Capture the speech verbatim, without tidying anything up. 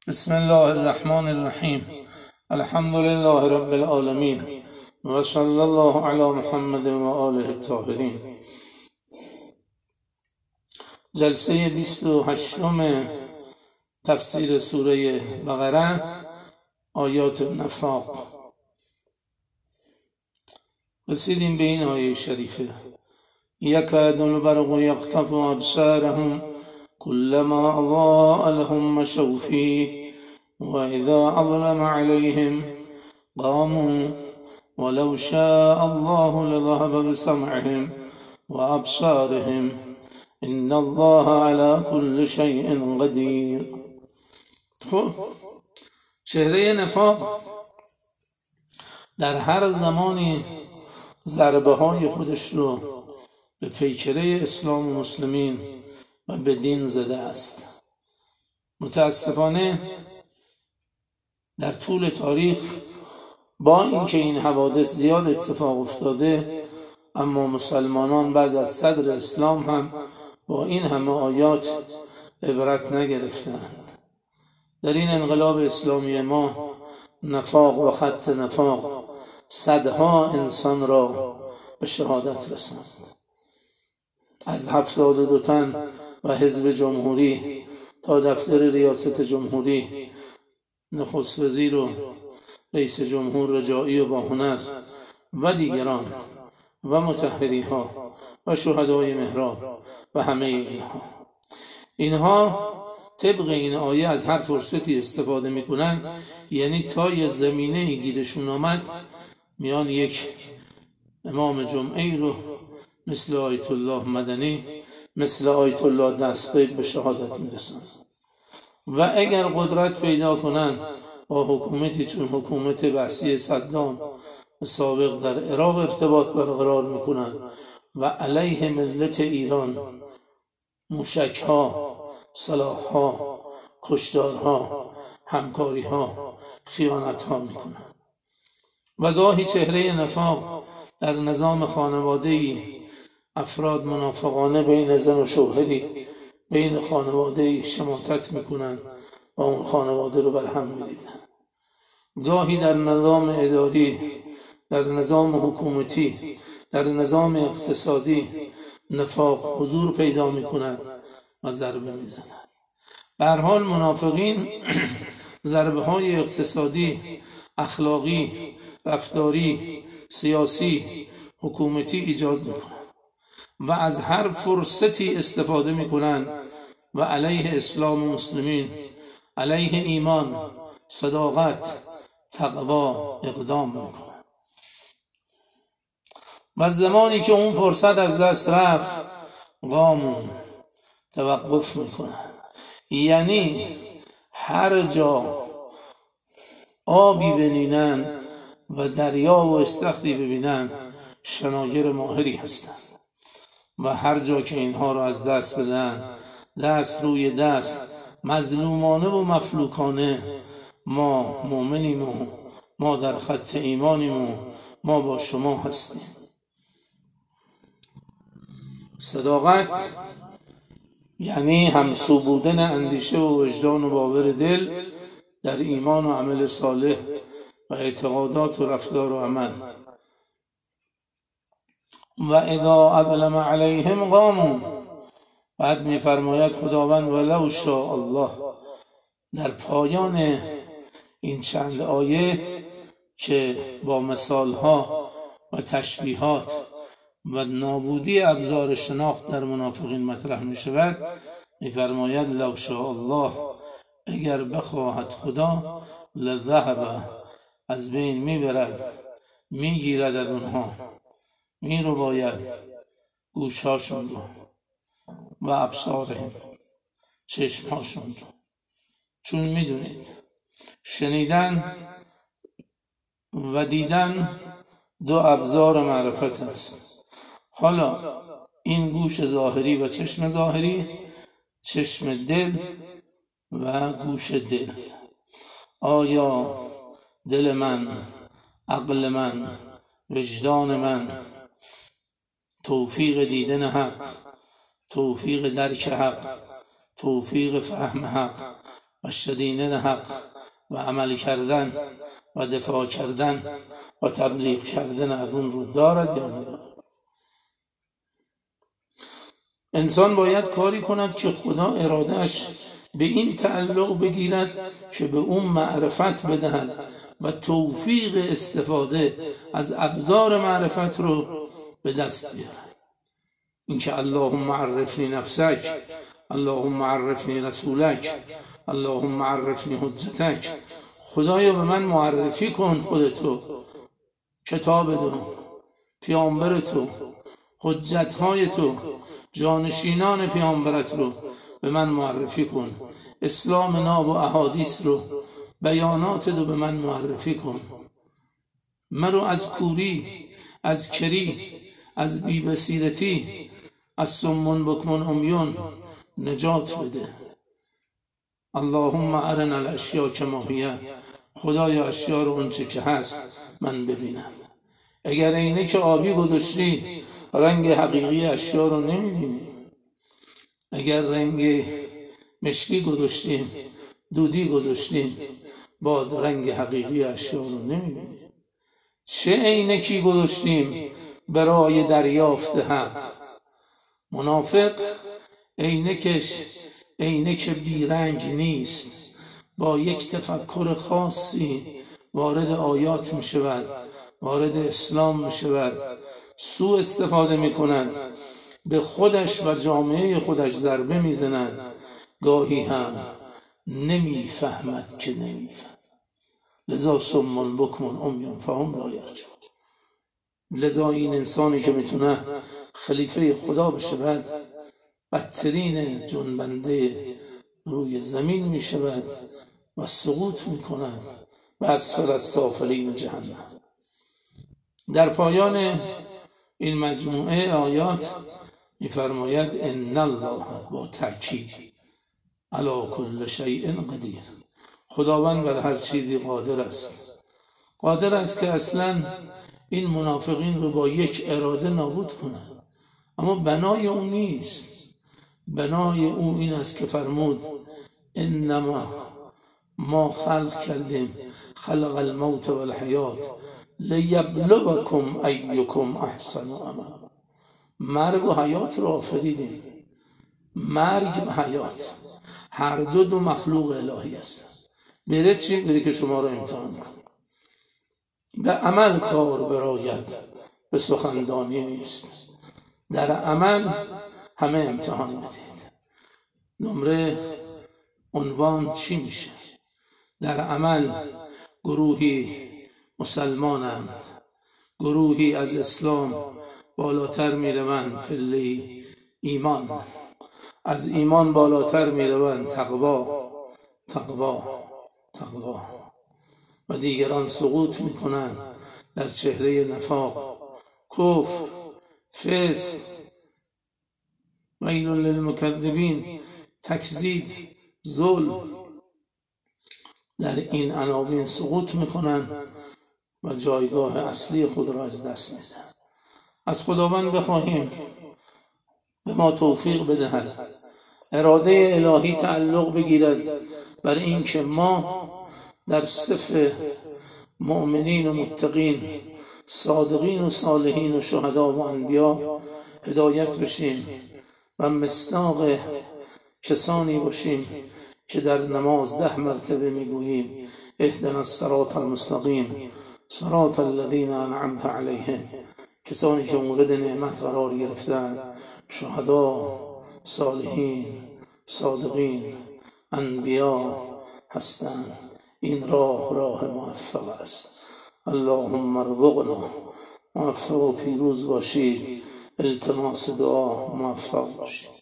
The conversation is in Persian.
بسم الله الرحمن الرحیم. الحمد لله رب العالمین و صلی الله علی محمد و آله الطاهرین. جلسه بیست و هشتم تفسیر سوره بقره، آیات نفاق. رسیدیم به این آیه شریفه: یکاد البرق یخطف ابصارهم كلما أضاء لهم مشوا فيه وإذا أظلم عليهم قاموا ولو شاء الله لذهب بسمعهم وأبصارهم إن الله على كل شيء قدير. خب، چهره نفاق در هر زمانی ضربه های خودش رو به پیکره اسلام و مسلمین و به دین زده است. متاسفانه در طول تاریخ با اینکه این حوادث زیاد اتفاق افتاده، اما مسلمانان بعد از صدر اسلام هم با این همه آیات عبرت نگرفتند. در این انقلاب اسلامی ما نفاق و خط نفاق صدها انسان را به شهادت رساند. از هفتاد و دو تن و حزب جمهوری تا دفتر ریاست جمهوری، نخست وزیر و رئیس جمهور رجائی و باهنر و دیگران و مطهری ها و شهدای محراب و همه اینها اینها طبق این آیه از هر فرصتی استفاده میکنن. یعنی تا یه زمینه گیرشون آمد میان یک امام جمعه رو مثل آیت الله مدنی، مثل آیت الله دستقیب به شهادت میرسن. و اگر قدرت پیدا کنن با حکومتی چون حکومت وسیع صدام سابق در عراق ارتباط برقرار میکنن و علیه ملت ایران موشکها، سلاحها، کشتارها، همکاریها، خیانتها میکنن. و گاهی چهره نفاق در نظام خانواده‌ای، افراد منافقانه بین زن و شوهری بین خانواده‌ای شماتت میکنن و اون خانواده رو برهم میریزن. گاهی در نظام اداری، در نظام حکومتی، در نظام اقتصادی نفاق حضور پیدا میکنن و ضربه میزنن. به هر حال منافقین ضربه های اقتصادی، اخلاقی، رفتاری، سیاسی، حکومتی ایجاد میکنن و از هر فرصتی استفاده میکنن و علیه اسلام و مسلمین، علیه ایمان، صداقت، تقوا اقدام میکنن. و زمانی که اون فرصت از دست رفت قامون توقف میکنن. یعنی هر جا آبی ببینن و دریا و استخری ببینن شناگر ماهری هستند و هر جا که اینها رو از دست بدن، دست روی دست، مظلومانه و مفلوکانه، ما مؤمنیم و ما در خط ایمانیم و ما با شما هستیم. صداقت یعنی همسو بودن اندیشه و وجدان و باور دل در ایمان و عمل صالح و اعتقادات و رفتار و عمل. و اذا اظلم علیهم قاموا، بعد میفرماید خداوند ولو شاء الله در پایان این چند آیه که با مثالها و تشبیهات و نابودی ابزار شناخت در منافقین مطرح می شود، میفرماید لو شاء الله، اگر بخواهد خدا، لذهب، از بین میبرد، میگیرد از اونها، می رو باید گوشهاشون رو و ابصارهم، چشمهاشون رو. چون میدونید شنیدن و دیدن دو ابزار معرفت است. حالا این گوش ظاهری و چشم ظاهری، چشم دل و گوش دل. آیا دل من، عقل من، وجدان من توفیق دیدن حق، توفیق درک حق، توفیق فهم حق و شدیدین حق و عمل کردن و دفاع کردن و تبلیغ کردن از اون رو دارد یا ندارد؟ انسان باید کاری کند که خدا ارادهش به این تعلق بگیرد که به اون معرفت بدهد و توفیق استفاده از ابزار معرفت رو به دست بیارد. اینکه اللهم عرفنی نفسک، اللهم عرفنی رسولک، اللهم عرفنی حجتک، خدایا به من معرفی کن خودتو، کتاب تو، پیامبر تو، حجتهای تو، جانشینان پیامبرت رو به من معرفی کن، اسلام ناب و احادیث رو، بیانات رو به من معرفی کن، من رو از کوری، از کری، از بی‌بصیرتی، از سمون بکمون عمیون نجات بده. اللهم ارنا الاشیاء کما هی، خدایا اشیا رو اونچه که هست من ببینم. اگر عینک آبی گذاشتی رنگ حقیقی اشیا رو نمیبینی، اگر رنگ مشکی گذاشتیم، دودی گذاشتیم، با رنگ حقیقی اشیا رو نمیبینی. چه عینکی گذاشتیم برای دریافت حق؟ منافق عینکش عینک بیرنگ نیست، با یک تفکر خاصی وارد آیات می شود، وارد اسلام می شود، سوء استفاده می کند، به خودش و جامعه خودش ضربه می زند، گاهی هم نمی فهمد که نمی فهمد. لذا سمون بکمون عمیون فهم لا یرجعون. لذا این انسانی که میتونه خلیفه خدا بشه بعد بدترین جنبنده روی زمین میشود و سقوط میکند و اسفل السافلین جهنم. در پایان این مجموعه آیات میفرماید ان الله، با تأکید، علی کل شیء قدیر، خداوند بر هر چیزی قادر است. قادر است که اصلا این منافقین رو با یک اراده نابود کنند، اما بنای اون نیست. بنای اون این است که فرمود انما ما خلق کردیم خلق الموت والحیات لیبلوکم ایکم احسن عملا. مرگ و حیات رو آفریدیم. مرگ و حیات هر دو دو مخلوق الهی است. بره چی؟ بره که شما رو امتحان کن. به عمل کار براید، به سخندانی نیست. در عمل همه امتحان بدید. نمره عنوان چی میشه؟ در عمل گروهی مسلمانند، گروهی از اسلام بالاتر میروند، فلی ایمان، از ایمان بالاتر میروند، تقوا تقوا تقوا، و دیگران سقوط میکنند در چهره نفاق، کفر، فسق، ویل للمکذبین، تکذیب، ظلم. در این عناوین سقوط میکنند و جایگاه اصلی خود را از دست میدن. از خداوند بخواهیم به ما توفیق بدهد، اراده الهی تعلق بگیرد بر این که ما در صف مؤمنین و متقین، صادقین و صالحین و شهدا و انبیا هدایت بشیم و مصداق کسانی باشیم که در نماز ده مرتبه میگوییم اهدنا الصراط المستقیم صراط الذین انعمت علیهم. کسانی که مورد نعمت قرار گرفتن، شهدا، صالحین، صادقین، انبیا هستند. این راه راه موفق است. اللهم ارزقنا. موفق و پیروز باشید. التماس دعا، موفق باشید.